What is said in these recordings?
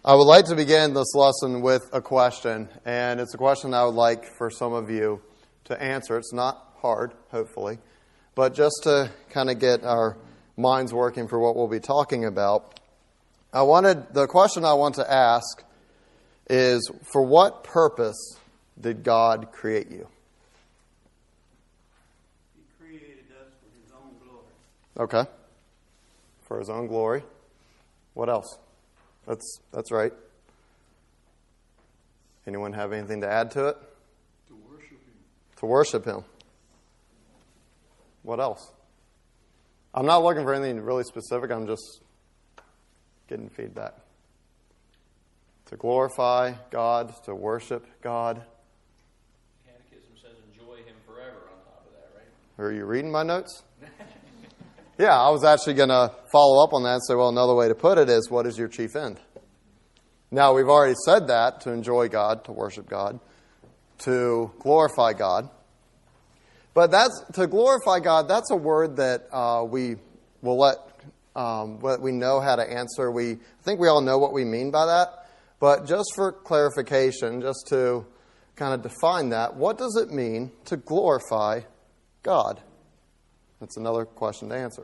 I would like to begin this lesson with a question, and it's a question I would like for some of you to answer. It's not hard, hopefully, but just to kind of get our minds working for what we'll be talking about. The question I want to ask is, for what purpose did God create you? He created us for His own glory. Okay. For His own glory. What else? That's right. Anyone have anything to add to it? To worship Him. To worship Him. What else? I'm not looking for anything really specific. I'm just getting feedback. To glorify God, to worship God. Catechism says enjoy Him forever on top of that, right? Are you reading my notes? Yeah, I was actually going to follow up on that and say, well, another way to put it is, what is your chief end? Now, we've already said that, to enjoy God, to worship God, to glorify God. But to glorify God, that's a word that we will let we know how to answer. I think we all know what we mean by that. But just for clarification, just to kind of define that, what does it mean to glorify God? That's another question to answer.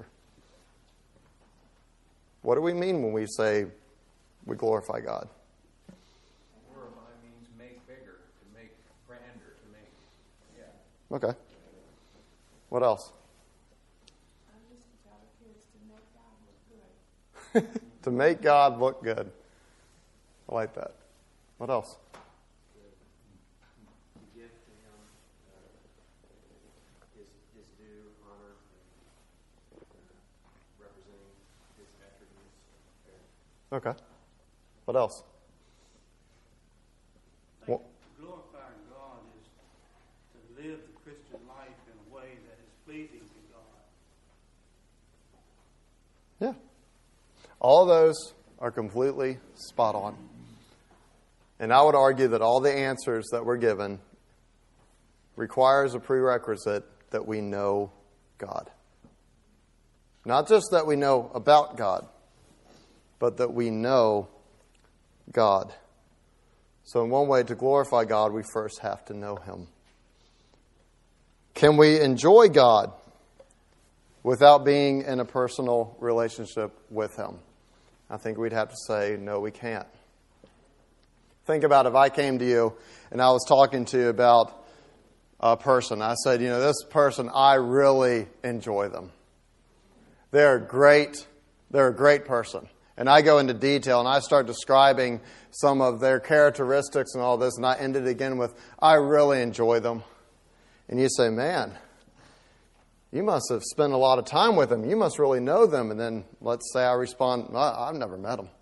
What do we mean when we say we glorify God? Glorify means make bigger, to make grander, to make, yeah. Okay. What else? To make God look good. I like that. What else? To give to Him His due honor, representing His attributes. Okay. What else? Well, glorifying God is to live the Christian life in a way that is pleasing to God. Yeah. All of those are completely spot on. And I would argue that all the answers that we're given requires a prerequisite that we know God. Not just that we know about God, but that we know God. So in one way, to glorify God, we first have to know Him. Can we enjoy God without being in a personal relationship with Him? I think we'd have to say, no, we can't. Think about if I came to you and I was talking to you about a person. I said, this person, I really enjoy them. They're great. They're a great person. And I go into detail and I start describing some of their characteristics and all this, and I end it again with, I really enjoy them. And you say, man, you must have spent a lot of time with them. You must really know them. And then let's say I respond, I've never met them.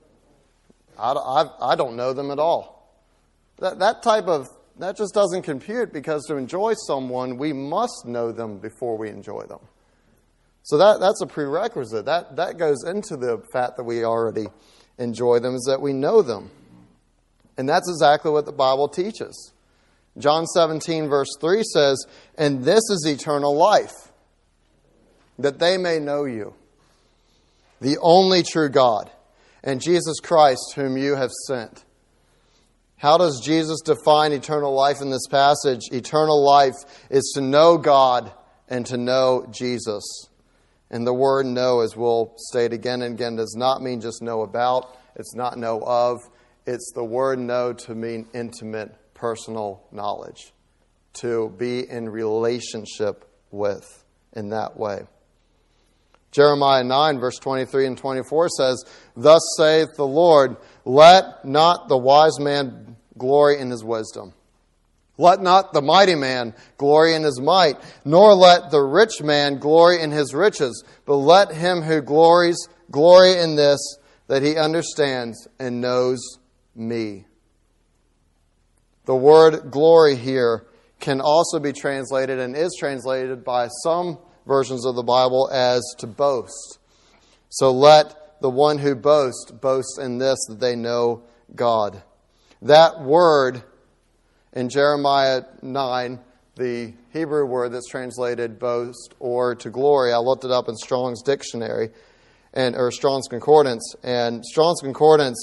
I don't know them at all. That just doesn't compute, because to enjoy someone, we must know them before we enjoy them. So that's a prerequisite. That goes into the fact that we already enjoy them, is that we know them. And that's exactly what the Bible teaches. John 17 verse 3 says, and this is eternal life, that they may know you, the only true God, and Jesus Christ, whom you have sent. How does Jesus define eternal life in this passage? Eternal life is to know God and to know Jesus. And the word know, as we'll state again and again, does not mean just know about. It's not know of. It's the word know to mean intimate, personal knowledge. To be in relationship with in that way. Jeremiah 9, verse 23 and 24 says, thus saith the Lord, let not the wise man glory in his wisdom. Let not the mighty man glory in his might, nor let the rich man glory in his riches, but let him who glories glory in this, that he understands and knows me. The word glory here can also be translated, and is translated by some versions of the Bible, as to boast. So let the one who boasts boast in this, that they know God. That word in Jeremiah 9, the Hebrew word that's translated boast or to glory, I looked it up in Strong's dictionary, or Strong's Concordance, and Strong's Concordance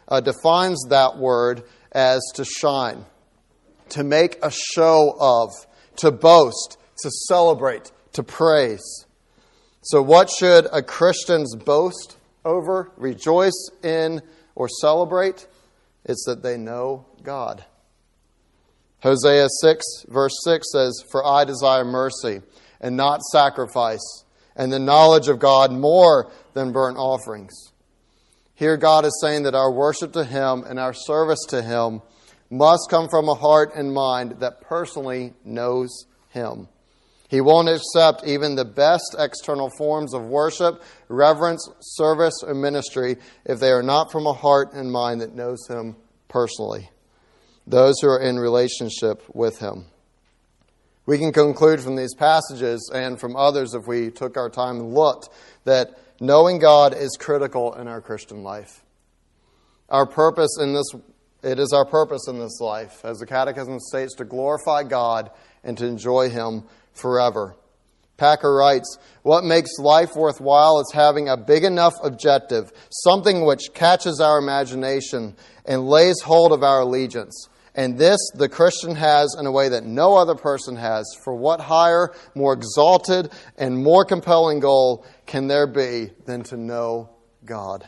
defines that word as to shine, to make a show of, to boast, to celebrate, to praise. So what should a Christian's boast over, rejoice in, or celebrate? It's that they know God. Hosea 6, verse 6 says, "For I desire mercy and not sacrifice, and the knowledge of God more than burnt offerings." Here God is saying that our worship to Him and our service to Him must come from a heart and mind that personally knows Him. He won't accept even the best external forms of worship, reverence, service, or ministry if they are not from a heart and mind that knows Him personally. Those who are in relationship with Him. We can conclude from these passages and from others if we took our time and looked that knowing God is critical in our Christian life. It is our purpose in this life, as the Catechism states, to glorify God and to enjoy Him forever. Packer writes, "What makes life worthwhile is having a big enough objective, something which catches our imagination and lays hold of our allegiance. And this the Christian has in a way that no other person has. For what higher, more exalted, and more compelling goal can there be than to know God?"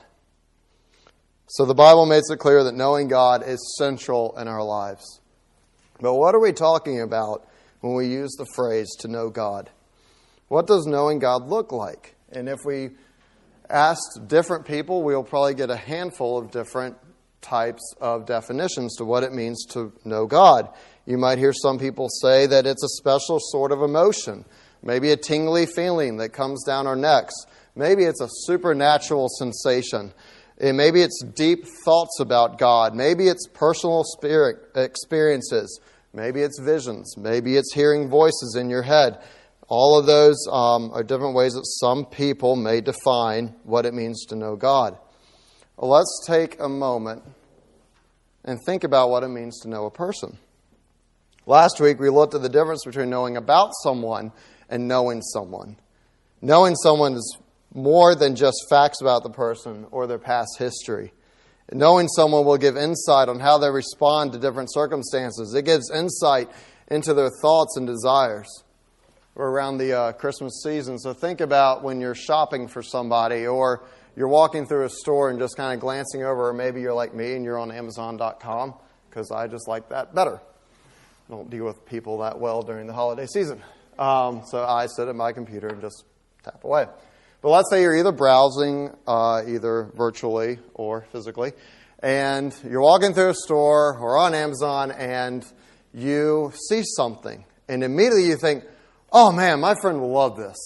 So the Bible makes it clear that knowing God is central in our lives. But what are we talking about when we use the phrase to know God? What does knowing God look like? And if we asked different people, we'll probably get a handful of different types of definitions to what it means to know God. You might hear some people say that it's a special sort of emotion, maybe a tingly feeling that comes down our necks. Maybe it's a supernatural sensation. And maybe it's deep thoughts about God. Maybe it's personal spirit experiences. Maybe it's visions. Maybe it's hearing voices in your head. All of those are different ways that some people may define what it means to know God. Well, let's take a moment and think about what it means to know a person. Last week, we looked at the difference between knowing about someone and knowing someone. Knowing someone is more than just facts about the person or their past history. Knowing someone will give insight on how they respond to different circumstances. It gives insight into their thoughts and desires. We're around the Christmas season, so think about when you're shopping for somebody or you're walking through a store and just kind of glancing over, or maybe you're like me and you're on Amazon.com, because I just like that better. I don't deal with people that well during the holiday season. So I sit at my computer and just tap away. But let's say you're either browsing, either virtually or physically, and you're walking through a store or on Amazon and you see something, and immediately you think, "Oh man, my friend will love this."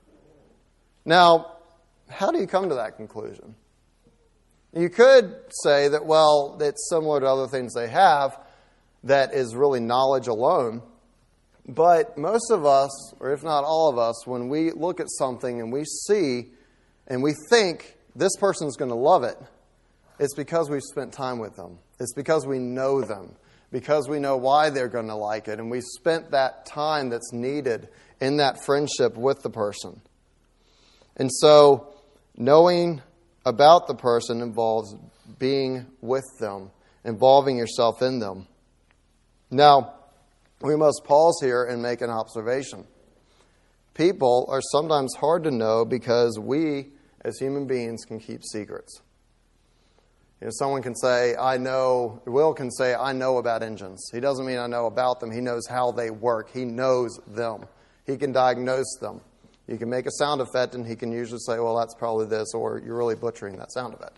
Now, how do you come to that conclusion? You could say that, well, it's similar to other things they have that is really knowledge alone. But most of us, or if not all of us, when we look at something and we see and we think this person's going to love it, it's because we've spent time with them. It's because we know them, because we know why they're going to like it, and we spent that time that's needed in that friendship with the person. And so knowing about the person involves being with them, involving yourself in them. Now, we must pause here and make an observation. People are sometimes hard to know because we, as human beings, can keep secrets. You know, someone can say, Will can say, "I know about engines." He doesn't mean I know about them. He knows how they work. He knows them. He can diagnose them. You can make a sound effect, and he can usually say, "Well, that's probably this," or "You're really butchering that sound effect."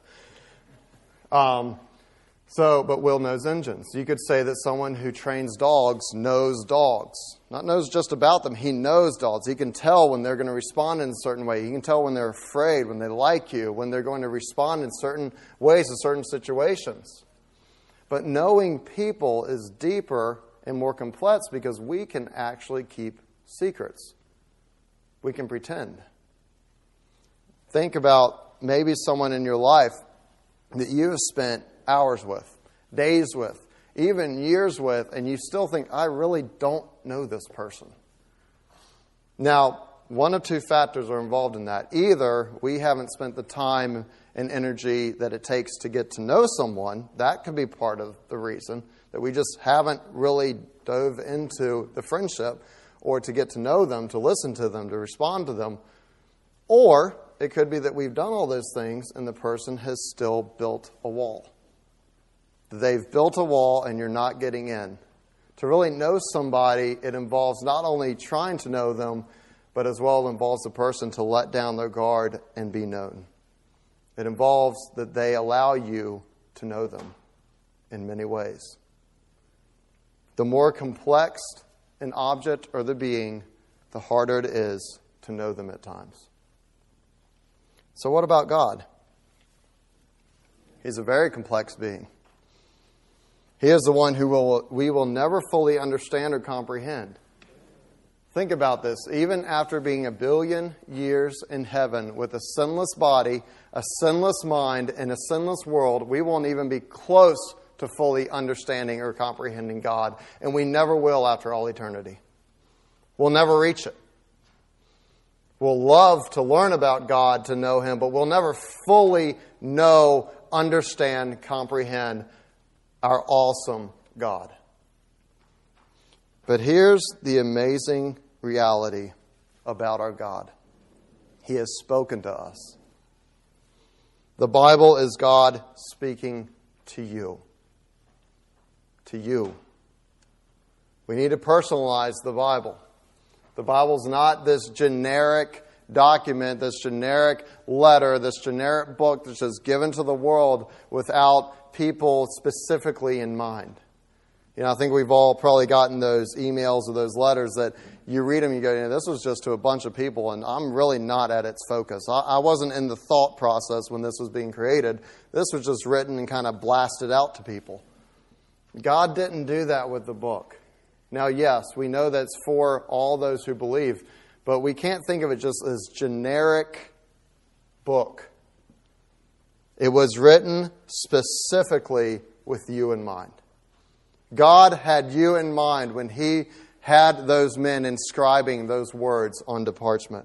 But Will knows engines. You could say that someone who trains dogs knows dogs. Not knows just about them. He knows dogs. He can tell when they're going to respond in a certain way. He can tell when they're afraid, when they like you, when they're going to respond in certain ways to certain situations. But knowing people is deeper and more complex because we can actually keep secrets. We can pretend. Think about maybe someone in your life that you have spent hours with, days with, even years with, and you still think, "I really don't know this person." Now, one of two factors are involved in that. Either we haven't spent the time and energy that it takes to get to know someone. That could be part of the reason, that we just haven't really dove into the friendship or to get to know them, to listen to them, to respond to them. Or it could be that we've done all those things and the person has still built a wall. They've built a wall and you're not getting in. To really know somebody, it involves not only trying to know them, but as well involves the person to let down their guard and be known. It involves that they allow you to know them in many ways. The more complex an object or the being, the harder it is to know them at times. So what about God? He's a very complex being. He is the one who we will never fully understand or comprehend. Think about this. Even after being 1 billion years in heaven with a sinless body, a sinless mind, and a sinless world, we won't even be close to fully understanding or comprehending God. And we never will after all eternity. We'll never reach it. We'll love to learn about God, to know Him, but we'll never fully know, understand, comprehend our awesome God. But here's the amazing reality about our God. He has spoken to us. The Bible is God speaking to you. To you. We need to personalize the Bible. The Bible's not this generic document, this generic letter, this generic book that's just given to the world without people specifically in mind. You know, I think we've all probably gotten those emails or those letters that you read them and you go, this was just to a bunch of people and I'm really not at its focus. I wasn't in the thought process when this was being created. This was just written and kind of blasted out to people. God didn't do that with the book. Now, yes, we know that's for all those who believe, but we can't think of it just as generic book. It was written specifically with you in mind. God had you in mind when He had those men inscribing those words onto parchment.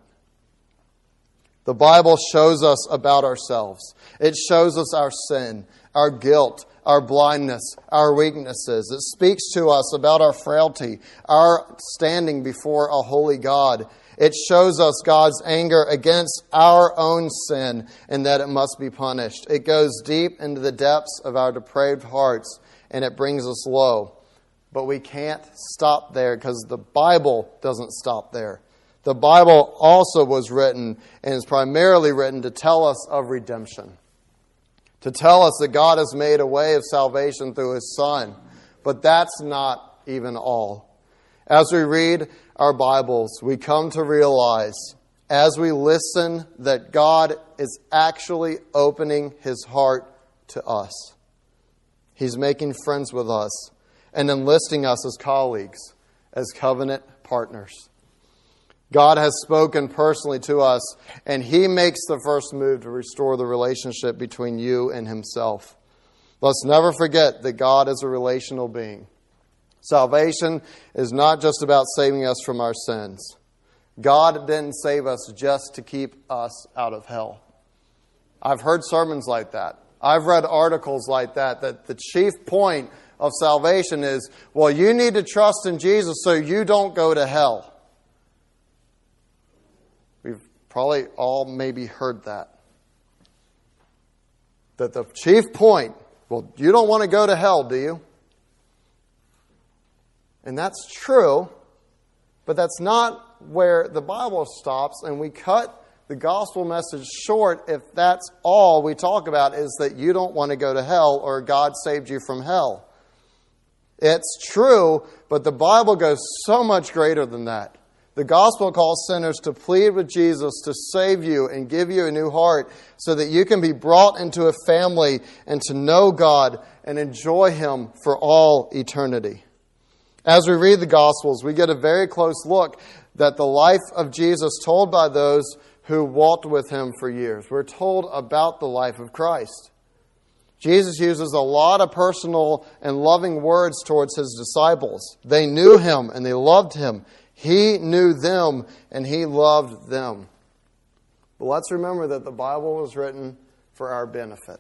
The Bible shows us about ourselves. It shows us our sin, our guilt, our blindness, our weaknesses. It speaks to us about our frailty, our standing before a holy God. It shows us God's anger against our own sin and that it must be punished. It goes deep into the depths of our depraved hearts and it brings us low. But we can't stop there because the Bible doesn't stop there. The Bible also was written and is primarily written to tell us of redemption. To tell us that God has made a way of salvation through His Son. But that's not even all. As we read our Bibles, we come to realize, as we listen, that God is actually opening His heart to us. He's making friends with us and enlisting us as colleagues, as covenant partners. God has spoken personally to us, and He makes the first move to restore the relationship between you and Himself. Let's never forget that God is a relational being. Salvation is not just about saving us from our sins. God didn't save us just to keep us out of hell. I've heard sermons like that. I've read articles like that the chief point of salvation is, well, you need to trust in Jesus so you don't go to hell. We've probably all maybe heard that. That the chief point, well, you don't want to go to hell, do you? And that's true, but that's not where the Bible stops, and we cut the gospel message short if that's all we talk about is that you don't want to go to hell or God saved you from hell. It's true, but the Bible goes so much greater than that. The gospel calls sinners to plead with Jesus to save you and give you a new heart so that you can be brought into a family and to know God and enjoy Him for all eternity. As we read the Gospels, we get a very close look at the life of Jesus told by those who walked with Him for years. We're told about the life of Christ. Jesus uses a lot of personal and loving words towards His disciples. They knew Him and they loved Him. He knew them and He loved them. But let's remember that the Bible was written for our benefit.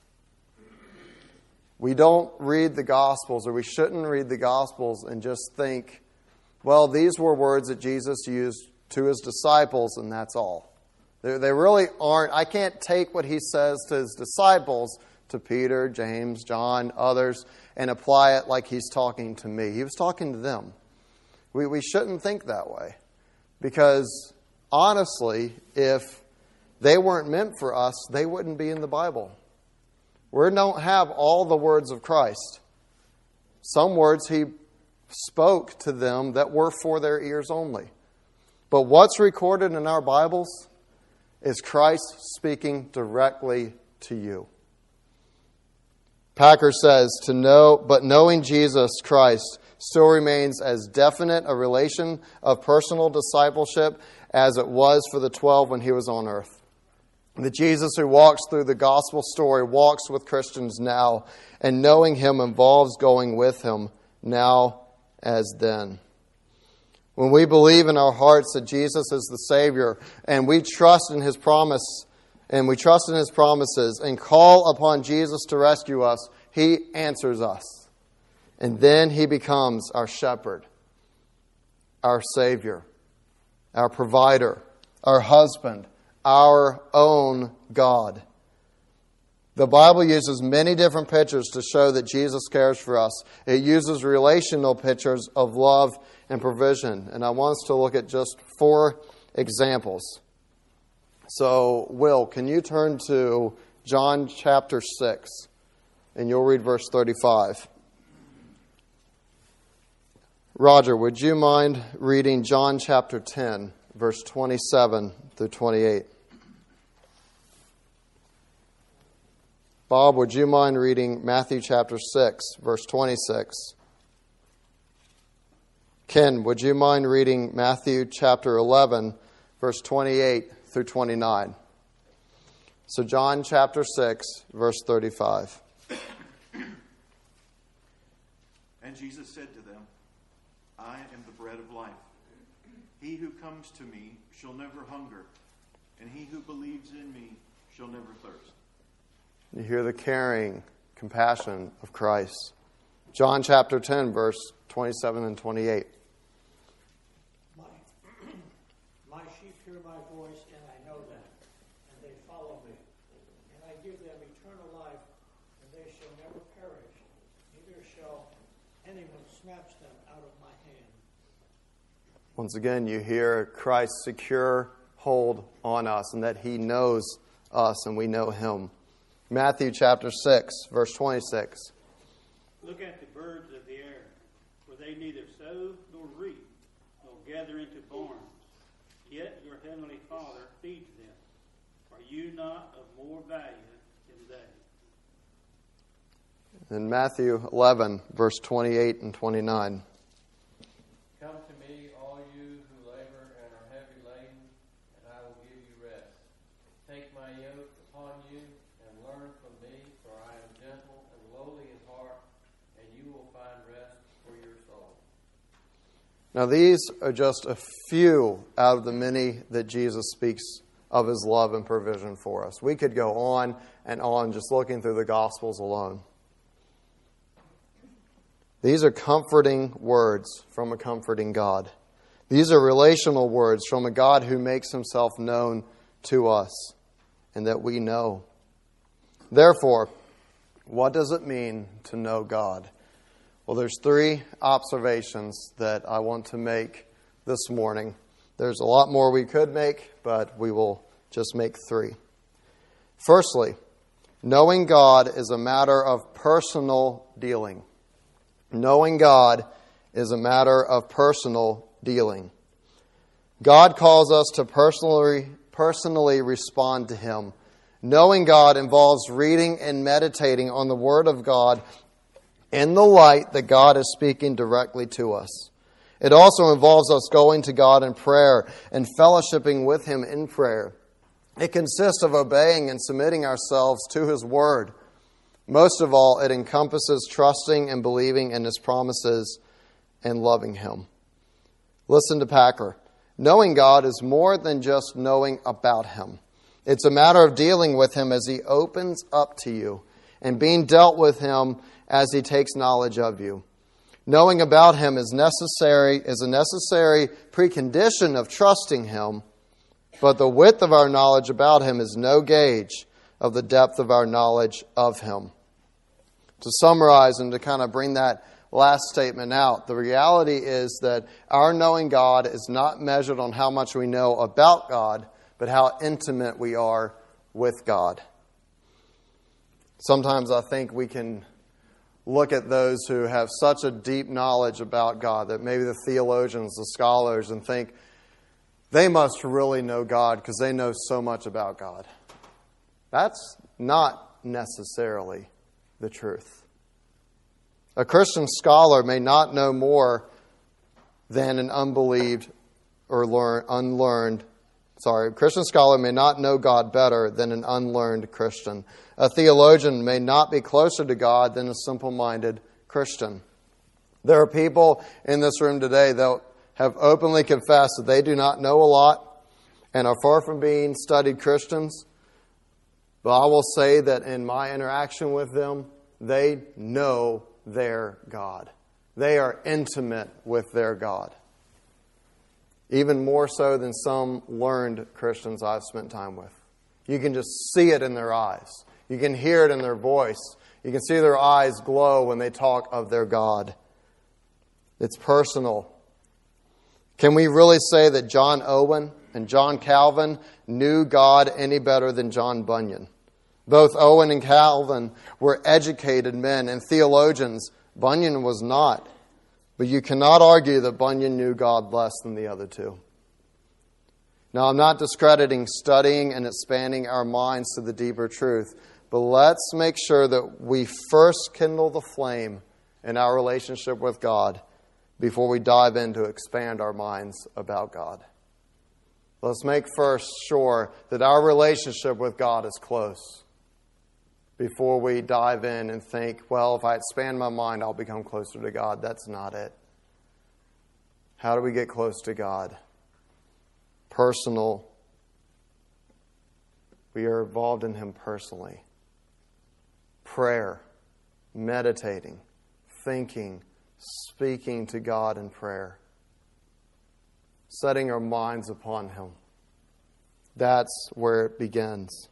We don't read the Gospels, or we shouldn't read the Gospels and just think, well, these were words that Jesus used to His disciples, and that's all. They really aren't. I can't take what He says to His disciples, to Peter, James, John, others, and apply it like He's talking to me. He was talking to them. We shouldn't think that way. Because, honestly, if they weren't meant for us, they wouldn't be in the Bible. We don't have all the words of Christ. Some words He spoke to them that were for their ears only. But what's recorded in our Bibles is Christ speaking directly to you. Packer says, but knowing Jesus Christ still remains as definite a relation of personal discipleship as it was for the 12 when He was on earth. The Jesus who walks through the gospel story walks with Christians now, and knowing Him involves going with Him now as then. When we believe in our hearts that Jesus is the Savior, and we trust in His promise, and we trust in His promises, and call upon Jesus to rescue us, He answers us. And then He becomes our shepherd, our Savior, our provider, our husband, our own God. The Bible uses many different pictures to show that Jesus cares for us. It uses relational pictures of love and provision. And I want us to look at just 4 examples. So, Will, can you turn to John chapter 6? And you'll read verse 35. Roger, would you mind reading John chapter 10, verse 27 through 28? Bob, would you mind reading Matthew chapter 6, verse 26? Ken, would you mind reading Matthew chapter 11, verse 28 through 29? So John chapter 6, verse 35. And Jesus said to them, I am the bread of life. He who comes to me shall never hunger, and he who believes in me shall never thirst. You hear the caring compassion of Christ. John chapter 10, verse 27 and 28. My sheep hear my voice, and I know them, and they follow me. And I give them eternal life, and they shall never perish, neither shall anyone snatch them out of my hand. Once again, you hear Christ's secure hold on us, and that He knows us and we know Him. Matthew chapter 6, verse 26. Look at the birds of the air, for they neither sow nor reap, nor gather into barns, yet your heavenly Father feeds them. Are you not of more value than they? In Matthew 11, verse 28 and 29. Come to me, all you who labor and are heavy laden, and I will give you rest. Take my yoke upon you and learn from me, for I am gentle and lowly in heart, and you will find rest for your soul. Now these are just a few out of the many that Jesus speaks of His love and provision for us. We could go on and on just looking through the Gospels alone. These are comforting words from a comforting God. These are relational words from a God who makes Himself known to us and that we know. Therefore, what does it mean to know God? Well, there's 3 observations that I want to make this morning. There's a lot more we could make, but we will just make 3. Firstly, knowing God is a matter of personal dealing. Knowing God is a matter of personal dealing. God calls us to personally respond to Him. Knowing God involves reading and meditating on the Word of God in the light that God is speaking directly to us. It also involves us going to God in prayer and fellowshipping with Him in prayer. It consists of obeying and submitting ourselves to His Word. Most of all, it encompasses trusting and believing in His promises and loving Him. Listen to Packer. Knowing God is more than just knowing about Him. It's a matter of dealing with Him as He opens up to you and being dealt with Him as He takes knowledge of you. Knowing about Him is a necessary precondition of trusting Him, but the width of our knowledge about Him is no gauge of the depth of our knowledge of Him. To summarize and to kind of bring that last statement out, the reality is that our knowing God is not measured on how much we know about God, but how intimate we are with God. Sometimes I think we can look at those who have such a deep knowledge about God, that maybe the theologians, the scholars, and think they must really know God because they know so much about God. That's not necessarily the truth. A Christian scholar may not know more than an unbelieved or unlearned. A Christian scholar may not know God better than an unlearned Christian. A theologian may not be closer to God than a simple-minded Christian. There are people in this room today that have openly confessed that they do not know a lot and are far from being studied Christians. But I will say that in my interaction with them, they know their God. They are intimate with their God. Even more so than some learned Christians I've spent time with. You can just see it in their eyes. You can hear it in their voice. You can see their eyes glow when they talk of their God. It's personal. Can we really say that John Owen and John Calvin knew God any better than John Bunyan? Both Owen and Calvin were educated men and theologians. Bunyan was not. But you cannot argue that Bunyan knew God less than the other two. Now, I'm not discrediting studying and expanding our minds to the deeper truth, but let's make sure that we first kindle the flame in our relationship with God before we dive in to expand our minds about God. Let's make first sure that our relationship with God is close before we dive in and think, well, if I expand my mind, I'll become closer to God. That's not it. How do we get close to God? Personal. We are involved in Him personally. Prayer, meditating, thinking, speaking to God in prayer. Setting our minds upon Him. That's where it begins.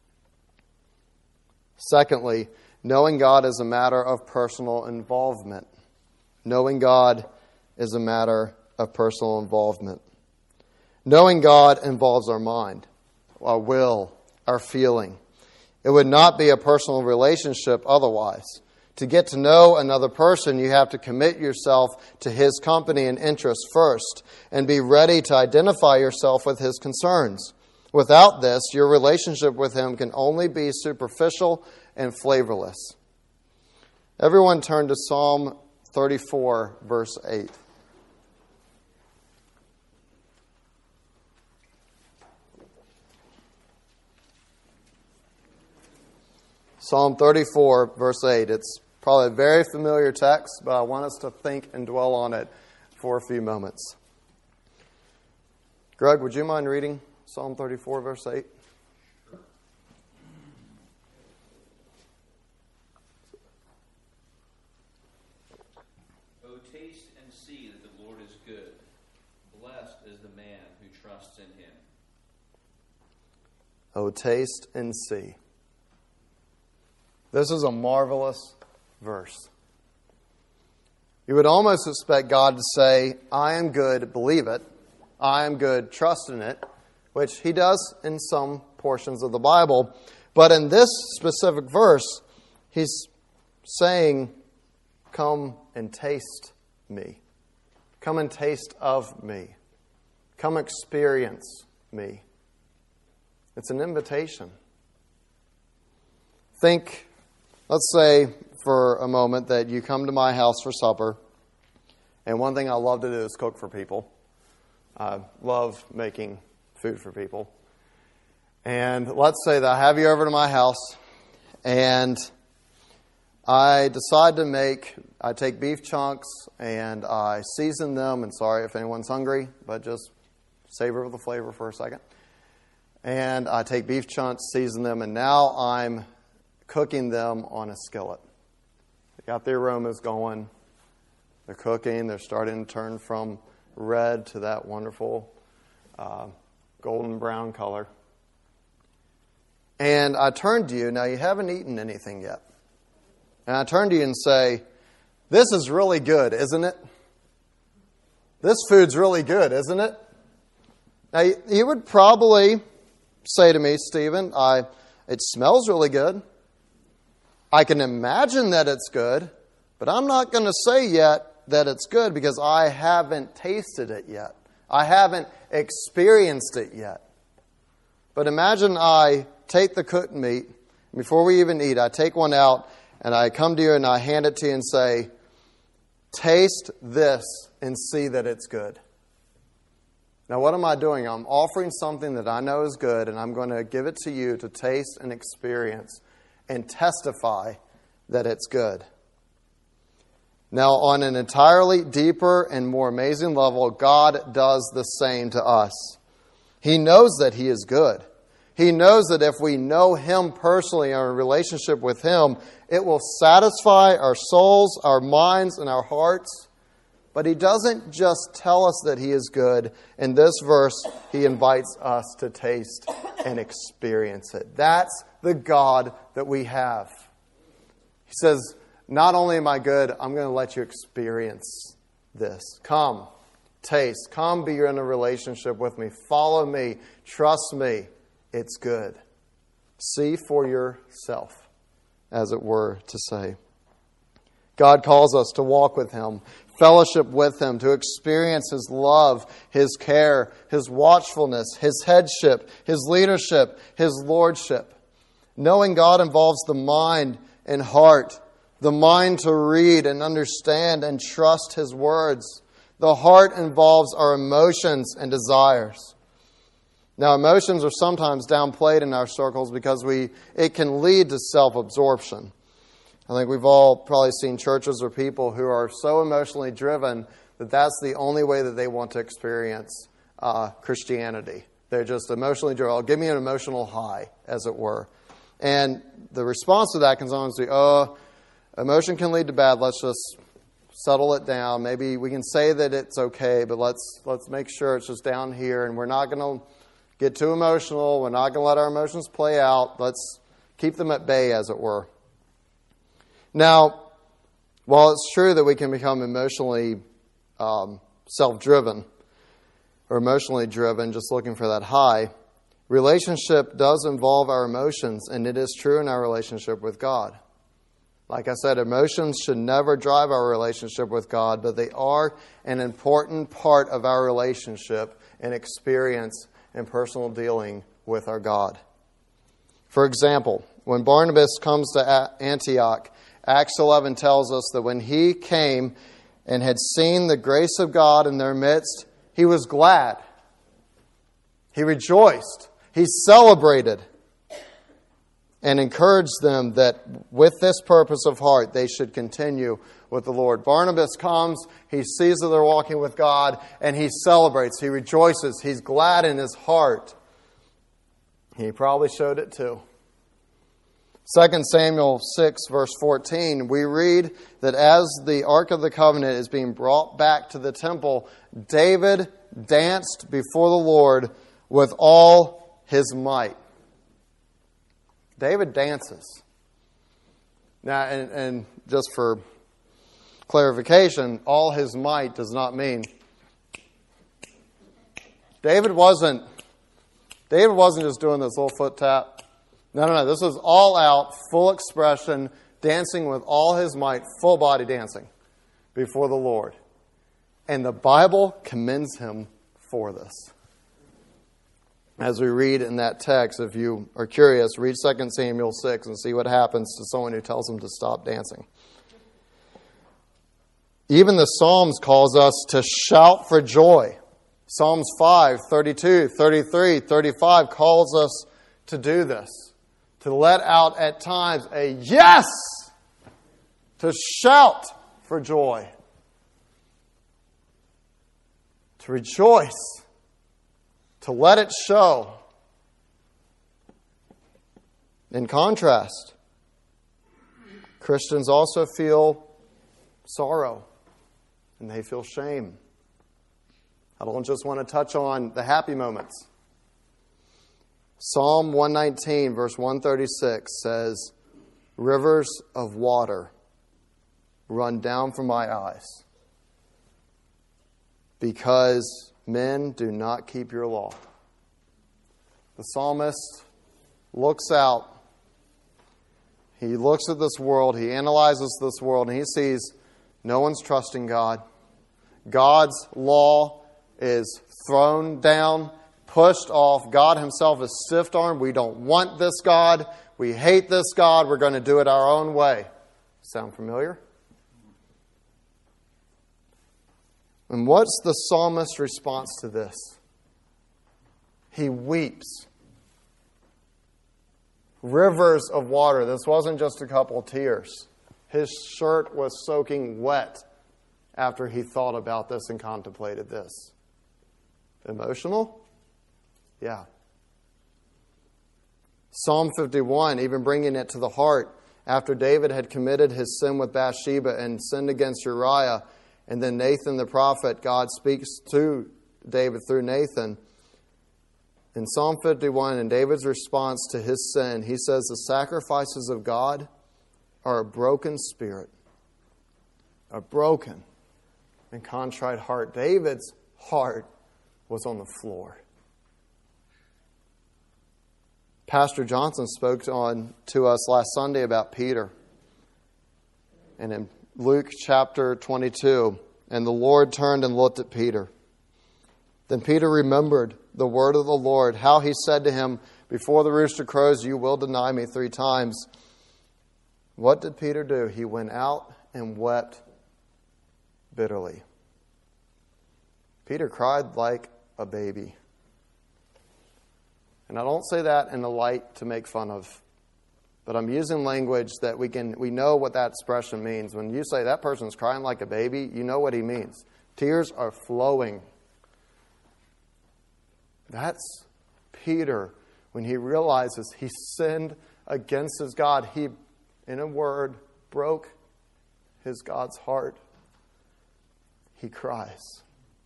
Secondly, knowing God is a matter of personal involvement. Knowing God is a matter of personal involvement. Knowing God involves our mind, our will, our feeling. It would not be a personal relationship otherwise. To get to know another person, you have to commit yourself to his company and interests first and be ready to identify yourself with his concerns. Without this, your relationship with him can only be superficial and flavorless. Everyone turn to Psalm 34, verse 8. Psalm 34, verse 8. It's probably a very familiar text, but I want us to think and dwell on it for a few moments. Greg, would you mind reading Psalm 34, verse 8? Oh, taste and see that the Lord is good. Blessed is the man who trusts in Him. Oh, taste and see. This is a marvelous verse. You would almost expect God to say, I am good, believe it. I am good, trust in it, which He does in some portions of the Bible. But in this specific verse, He's saying, come and taste me. Come and taste of me. Come experience me. It's an invitation. Think, let's say for a moment that you come to my house for supper, and one thing I love to do is cook for people. I love making food for people. And let's say that I have you over to my house, and I decide to make I take beef chunks and I season them. And sorry if anyone's hungry, but just savor the flavor for a second. And I take beef chunks, season them, and now I'm cooking them on a skillet. They got the aromas going. They're cooking. They're starting to turn from red to that wonderful golden brown color. And I turn to you. Now, you haven't eaten anything yet. And I turn to you and say, this is really good, isn't it? This food's really good, isn't it? Now, you would probably say to me, Stephen, it smells really good. I can imagine that it's good, but I'm not going to say yet that it's good because I haven't tasted it yet. I haven't experienced it yet. But imagine I take the cooked meat, before we even eat, I take one out and I come to you and I hand it to you and say, taste this and see that it's good. Now, what am I doing? I'm offering something that I know is good, and I'm going to give it to you to taste and experience and testify that it's good. Now, on an entirely deeper and more amazing level, God does the same to us. He knows that He is good. He knows that if we know Him personally, our relationship with Him, it will satisfy our souls, our minds, and our hearts. But He doesn't just tell us that He is good. In this verse, He invites us to taste and experience it. That's the God that we have. He says, not only am I good, I'm going to let you experience this. Come, taste. Come be in a relationship with me. Follow me. Trust me. It's good. See for yourself, as it were to say. God calls us to walk with Him, fellowship with Him, to experience His love, His care, His watchfulness, His headship, His leadership, His lordship. Knowing God involves the mind and heart, the mind to read and understand and trust His words. The heart involves our emotions and desires. Now, emotions are sometimes downplayed in our circles because it can lead to self-absorption. I think we've all probably seen churches or people who are so emotionally driven that that's the only way that they want to experience Christianity. They're just emotionally driven. Oh, give me an emotional high, as it were. And the response to that can sometimes be, emotion can lead to bad. Let's just settle it down. Maybe we can say that it's okay, but let's make sure it's just down here, and we're not going to get too emotional. We're not going to let our emotions play out. Let's keep them at bay, as it were. Now, while it's true that we can become emotionally self-driven or emotionally driven, just looking for that high, relationship does involve our emotions, and it is true in our relationship with God. Like I said, emotions should never drive our relationship with God, but they are an important part of our relationship and experience and personal dealing with our God. For example, when Barnabas comes to Antioch, Acts 11 tells us that when he came and had seen the grace of God in their midst, he was glad. He rejoiced. He celebrated and encouraged them that with this purpose of heart, they should continue with the Lord. Barnabas comes, he sees that they're walking with God, and he celebrates, he rejoices, he's glad in his heart. He probably showed it too. 2 Samuel 6, verse 14, we read that as the Ark of the Covenant is being brought back to the temple, David danced before the Lord with all his might. David dances. Now, and just for clarification, all his might does not mean David wasn't just doing this little foot tap. No. This was all out, full expression, dancing with all his might, full body dancing before the Lord. And the Bible commends him for this. As we read in that text, if you are curious, read 2 Samuel 6 and see what happens to someone who tells them to stop dancing. Even the Psalms calls us to shout for joy. Psalms 5, 32, 33, 35 calls us to do this. To let out at times a yes! To shout for joy. To rejoice. To let it show. In contrast, Christians also feel sorrow and they feel shame. I don't just want to touch on the happy moments. Psalm 119, verse 136 says, "Rivers of water run down from my eyes, because men do not keep your law." The psalmist looks out. He looks at this world, he analyzes this world, and he sees no one's trusting God. God's law is thrown down, pushed off. God himself is stiff-armed. We don't want this God. We hate this God. We're going to do it our own way. Sound familiar? And what's the psalmist's response to this? He weeps. Rivers of water. This wasn't just a couple of tears. His shirt was soaking wet after he thought about this and contemplated this. Emotional? Yeah. Psalm 51, even bringing it to the heart, after David had committed his sin with Bathsheba and sinned against Uriah, and then Nathan the prophet, God speaks to David through Nathan. In Psalm 51, in David's response to his sin, he says, "The sacrifices of God are a broken spirit, a broken and contrite heart." David's heart was on the floor. Pastor Johnson spoke to us last Sunday about Peter. And in Luke chapter 22, "And the Lord turned and looked at Peter. Then Peter remembered the word of the Lord, how he said to him, 'Before the rooster crows, you will deny me 3 times.' What did Peter do? He went out and wept bitterly." Peter cried like a baby. And I don't say that in a light to make fun of, but I'm using language that we know what that expression means. When you say that person's crying like a baby, you know what he means. Tears are flowing. That's Peter when he realizes he sinned against his God. He, in a word, broke his God's heart. He cries.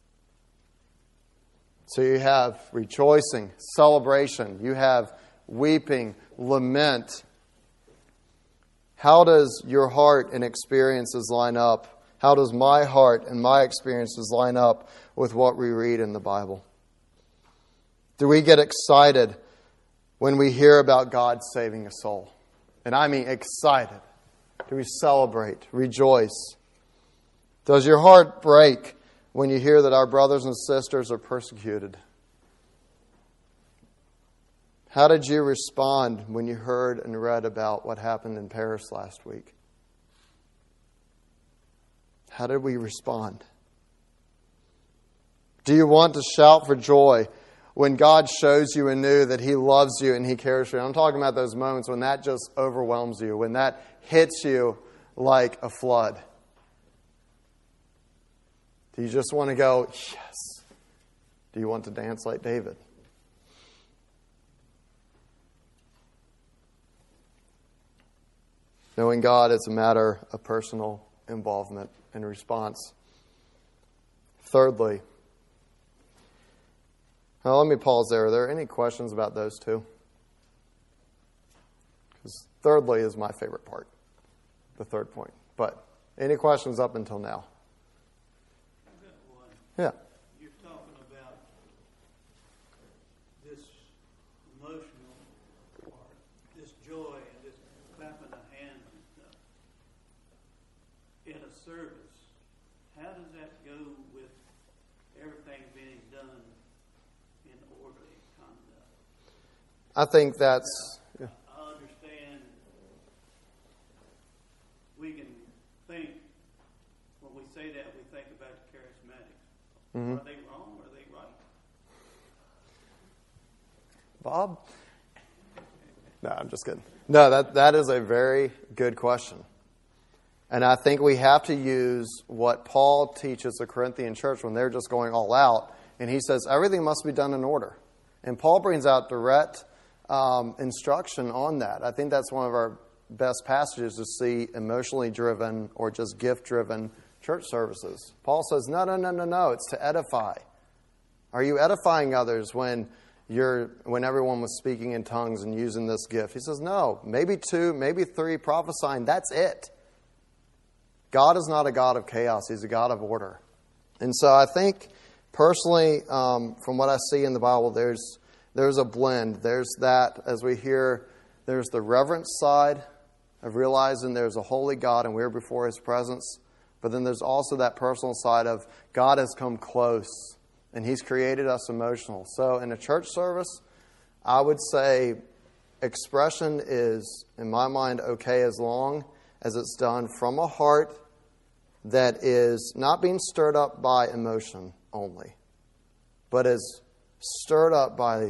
So you have rejoicing, celebration. You have weeping, lament. How does your heart and experiences line up? How does my heart and my experiences line up with what we read in the Bible? Do we get excited when we hear about God saving a soul? And I mean excited. Do we celebrate, rejoice? Does your heart break when you hear that our brothers and sisters are persecuted? How did you respond when you heard and read about what happened in Paris last week? How did we respond? Do you want to shout for joy when God shows you anew that He loves you and He cares for you? I'm talking about those moments when that just overwhelms you, when that hits you like a flood. Do you just want to go, yes? Do you want to dance like David? Knowing God is a matter of personal involvement and response. Thirdly, now let me pause there. Are there any questions about those two? Because thirdly is my favorite part, the third point. But any questions up until now? I've got one. Yeah. You're talking about this emotional part, this joy and this clapping of hands and stuff. In a service, how does that go with everything being done in orderly conduct? I think that's... Yeah. I understand we can think, when we say that, we think about the charismatics. Mm-hmm. Are they wrong or are they right? Bob? No, I'm just kidding. No, that is a very good question. And I think we have to use what Paul teaches the Corinthian church when they're just going all out. And he says everything must be done in order. And Paul brings out direct instruction on that. I think that's one of our best passages to see emotionally driven or just gift-driven church services. Paul says, no, it's to edify. Are you edifying others when everyone was speaking in tongues and using this gift? He says, no, maybe 2, maybe 3 prophesying, that's it. God is not a God of chaos. He's a God of order. And so I think, personally, from what I see in the Bible, there's a blend. There's that, as we hear, there's the reverence side of realizing there's a holy God and we're before His presence. But then there's also that personal side of God has come close and He's created us emotional. So in a church service, I would say expression is, in my mind, okay as long as it's done from a heart that is not being stirred up by emotion only, but is stirred up by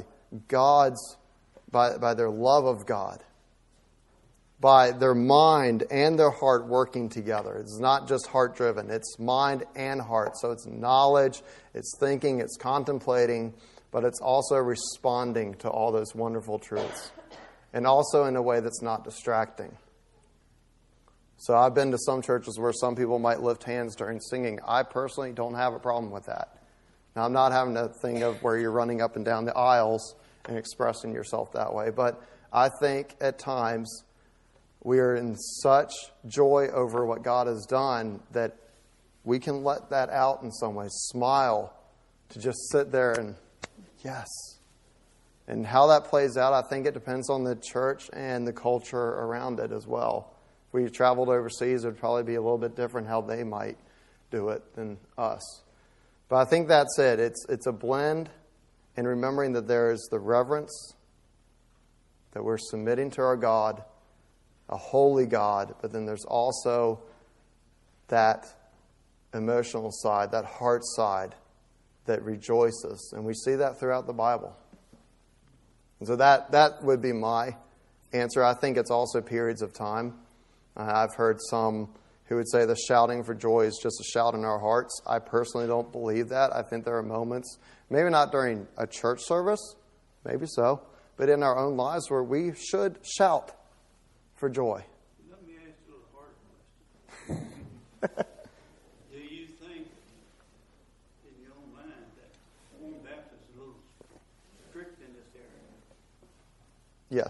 by their love of God, by their mind and their heart working together. It's not just heart-driven. It's mind and heart. So it's knowledge, it's thinking, it's contemplating, but it's also responding to all those wonderful truths. And also in a way that's not distracting. So I've been to some churches where some people might lift hands during singing. I personally don't have a problem with that. Now, I'm not having a thing of where you're running up and down the aisles and expressing yourself that way. But I think at times we are in such joy over what God has done that we can let that out in some ways. Smile, to just sit there and, yes. And how that plays out, I think it depends on the church and the culture around it as well. If we traveled overseas, it would probably be a little bit different how they might do it than us. But I think that's it. It's a blend in remembering that there is the reverence, that we're submitting to our God, a holy God, but then there's also that emotional side, that heart side that rejoices. And we see that throughout the Bible. And so that would be my answer. I think it's also periods of time. I've heard some who would say the shouting for joy is just a shout in our hearts. I personally don't believe that. I think there are moments, maybe not during a church service, maybe so, but in our own lives where we should shout for joy. Let me ask you a little harder question. Do you think, in your own mind, that Warren Baptist is a little strict in this area? Yes.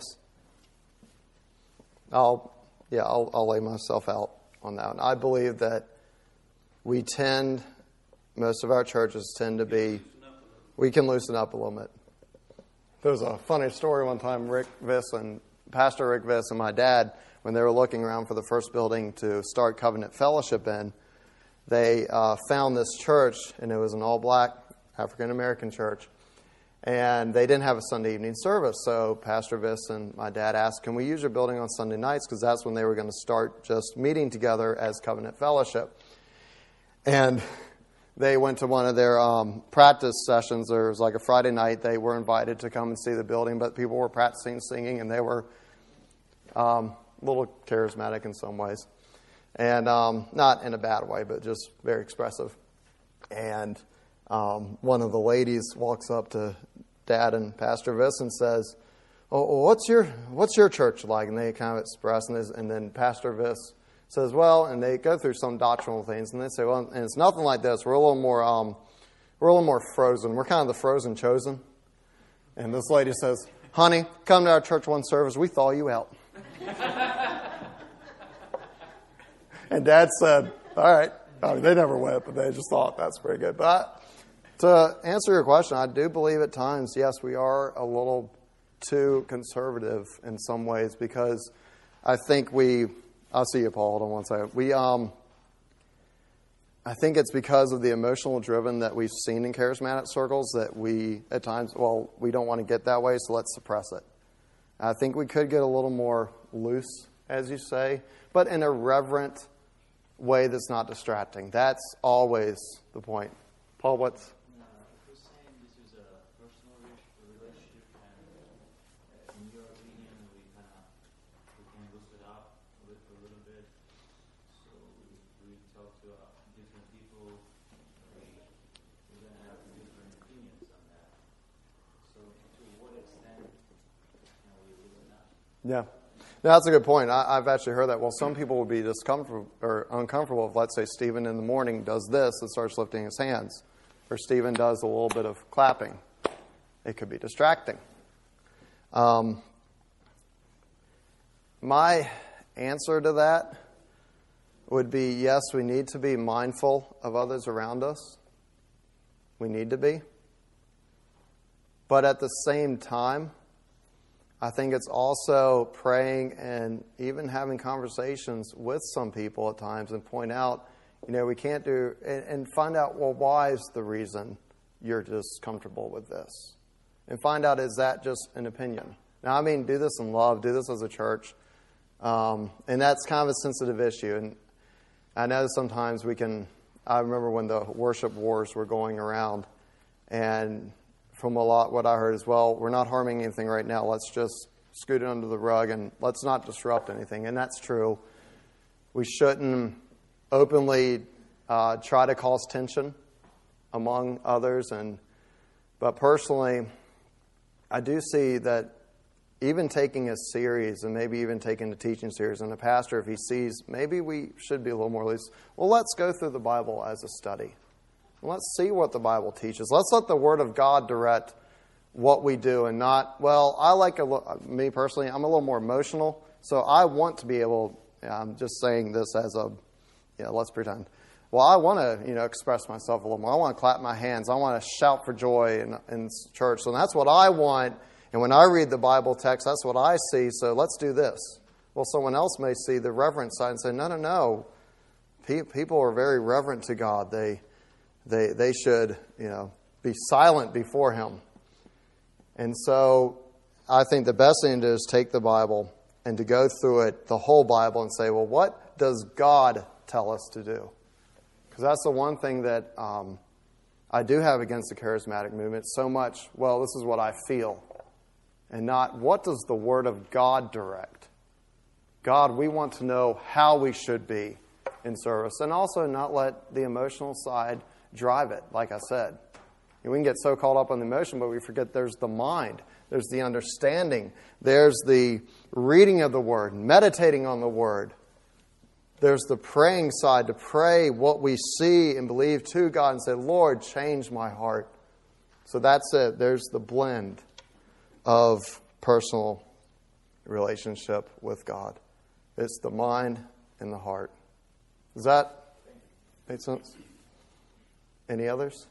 I'll lay myself out on that one. I believe that most of our churches tend to be, we can loosen up a little bit. There's a funny story one time, Pastor Rick Viss and my dad, when they were looking around for the first building to start Covenant Fellowship in, they found this church, and it was an all-black African-American church. And they didn't have a Sunday evening service. So Pastor Viss and my dad asked, can we use your building on Sunday nights? Because that's when they were going to start just meeting together as Covenant Fellowship. And they went to one of their practice sessions. There was like a Friday night. They were invited to come and see the building, but people were practicing singing, and they were a little charismatic in some ways. And not in a bad way, but just very expressive. And one of the ladies walks up to Dad and Pastor Viss and says, "Oh, what's your church like?" And they kind of express, and then Pastor Viss says, "Well," and they go through some doctrinal things, and they say, "Well, and it's nothing like this. We're a little more frozen. We're kind of the frozen chosen." And this lady says, "Honey, come to our church one service. We thaw you out." And Dad said, "All right." I mean, they never went, but they just thought that's pretty good. But to answer your question, I do believe at times, yes, we are a little too conservative in some ways, because I think I'll see you, Paul. Hold on one second. I think it's because of the emotional driven that we've seen in charismatic circles that we, at times, we don't want to get that way, so let's suppress it. I think we could get a little more loose, as you say, but in a reverent way that's not distracting. That's always the point. Paul, what's... You're saying this is a personal relationship, and in your opinion, we can boost it up a little bit. So to different people, we're going to have different opinions on that. So to what extent can we really not? Yeah. No, that's a good point. I've actually heard that. Well, some people would be discomfortable or uncomfortable if, let's say, Stephen in the morning does this and starts lifting his hands, or Stephen does a little bit of clapping. It could be distracting. My answer to that would be, yes, we need to be mindful of others around us. We need to be. But at the same time, I think it's also praying and even having conversations with some people at times and point out, we can't do, and find out, well, why is the reason you're just comfortable with this? And find out, is that just an opinion? Now, I mean, do this in love, do this as a church. And that's kind of a sensitive issue. And I know sometimes I remember when the worship wars were going around, and from a lot what I heard is, well, we're not harming anything right now. Let's just scoot it under the rug and let's not disrupt anything. And that's true. We shouldn't openly try to cause tension among others. But personally, I do see that even taking a series and maybe even taking a teaching series, and a pastor, if he sees maybe we should be a little more loose, well, let's go through the Bible as a study. Let's see what the Bible teaches. Let's let the Word of God direct what we do and not, well, me personally, I'm a little more emotional, so I want to be able, I'm just saying this as let's pretend. Well, I want to, express myself a little more. I want to clap my hands. I want to shout for joy in church. So that's what I want. And when I read the Bible text, that's what I see. So let's do this. Well, someone else may see the reverent side and say, no. People are very reverent to God. They should, be silent before Him. And so I think the best thing to do is take the Bible and to go through it, the whole Bible, and say, well, what does God tell us to do? Because that's the one thing that I do have against the charismatic movement so much, well, this is what I feel. And not, what does the Word of God direct? God, we want to know how we should be in service. And also not let the emotional side drive it, like I said. We can get so caught up on the emotion, but we forget there's the mind. There's the understanding. There's the reading of the Word, meditating on the Word. There's the praying side, to pray what we see and believe to God and say, Lord, change my heart. So that's it. There's the blend of personal relationship with God. It's the mind and the heart. Does that make sense? Any others?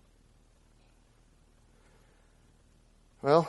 Well,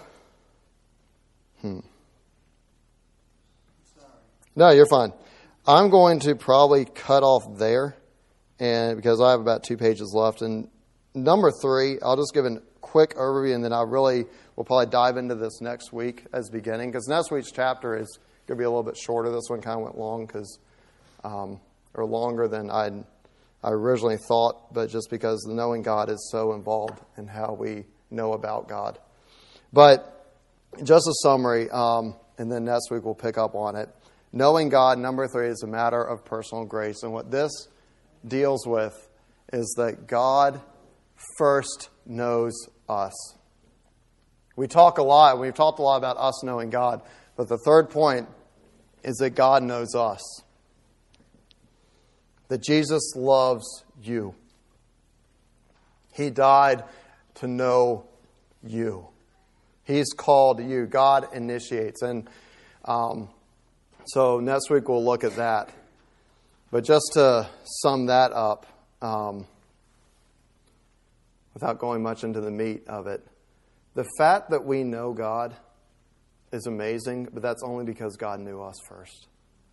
No, you're fine. I'm going to probably cut off there, and because I have about 2 pages left. And number 3, I'll just give a quick overview, and then I really will probably dive into this next week as beginning, because next week's chapter is going to be a little bit shorter. This one kind of went long or longer than I originally thought, but just because the knowing God is so involved in how we know about God. But just a summary, and then next week we'll pick up on it. Knowing God, number 3, is a matter of personal grace. And what this deals with is that God first knows us. We've talked a lot about us knowing God, but the third point is that God knows us. That Jesus loves you. He died to know you. He's called you. God initiates. And so next week we'll look at that. But just to sum that up, without going much into the meat of it, the fact that we know God is amazing, but that's only because God knew us first.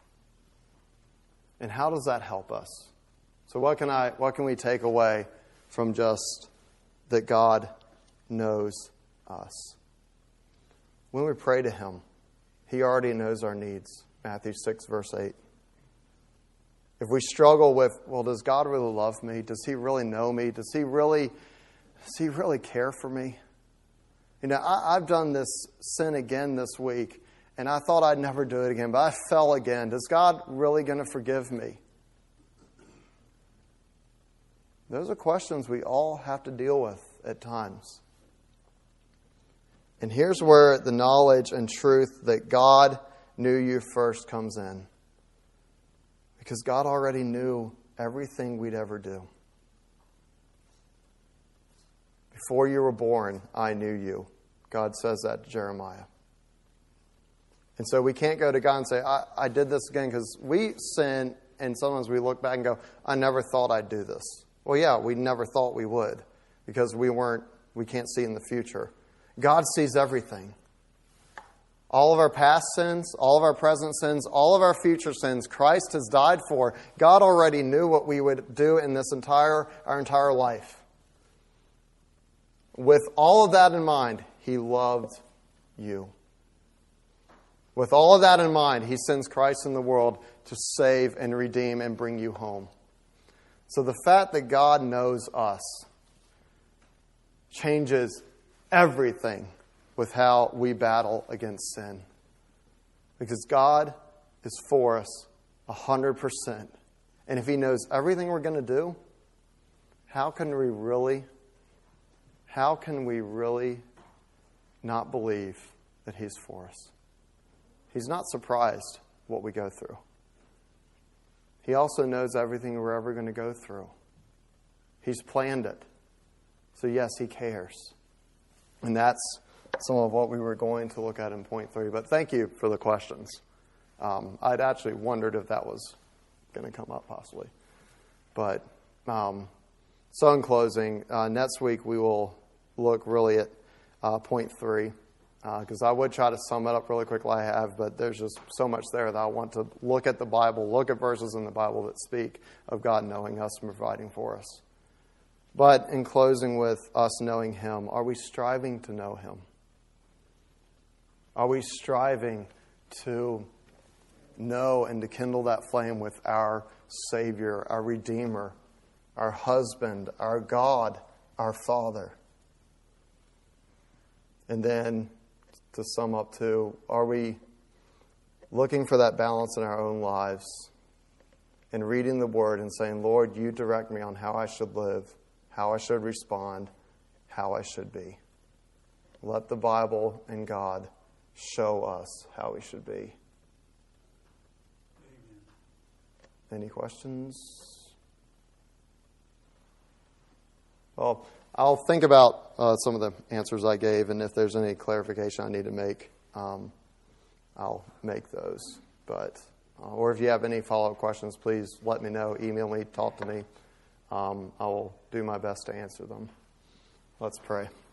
And how does that help us? So what can we take away from just that God knows us? When we pray to Him, He already knows our needs. Matthew 6, verse 8. If we struggle with, well, does God really love me? Does He really know me? Does He really care for me? You know, I've done this sin again this week, and I thought I'd never do it again, but I fell again. Is God really going to forgive me? Those are questions we all have to deal with at times. And here's where the knowledge and truth that God knew you first comes in. Because God already knew everything we'd ever do. Before you were born, I knew you. God says that to Jeremiah. And so we can't go to God and say, I did this again, because we sin, and sometimes we look back and go, I never thought I'd do this. Well, yeah, we never thought we would, because we can't see in the future. God sees everything. All of our past sins, all of our present sins, all of our future sins, Christ has died for. God already knew what we would do in our entire life. With all of that in mind, He loved you. With all of that in mind, He sends Christ in the world to save and redeem and bring you home. So the fact that God knows us changes everything with how we battle against sin. Because God is for us 100%. And if He knows everything we're going to do, how can we really not believe that He's for us? He's not surprised what we go through. He also knows everything we're ever going to go through. He's planned it. So yes, He cares. And that's some of what we were going to look at in point 3. But thank you for the questions. I'd actually wondered if that was going to come up possibly. But so in closing, next week we will look really at point 3. Because I would try to sum it up really quickly, I have, but there's just so much there that I want to look at the Bible, look at verses in the Bible that speak of God knowing us and providing for us. But in closing with us knowing Him, are we striving to know Him? Are we striving to know and to kindle that flame with our Savior, our Redeemer, our husband, our God, our Father? And then, to sum up too, are we looking for that balance in our own lives and reading the Word and saying, Lord, You direct me on how I should live, how I should respond, how I should be. Let the Bible and God show us how we should be. Amen. Any questions? Well, I'll think about some of the answers I gave, and if there's any clarification I need to make, I'll make those. But or if you have any follow-up questions, please let me know. Email me, talk to me. I will do my best to answer them. Let's pray.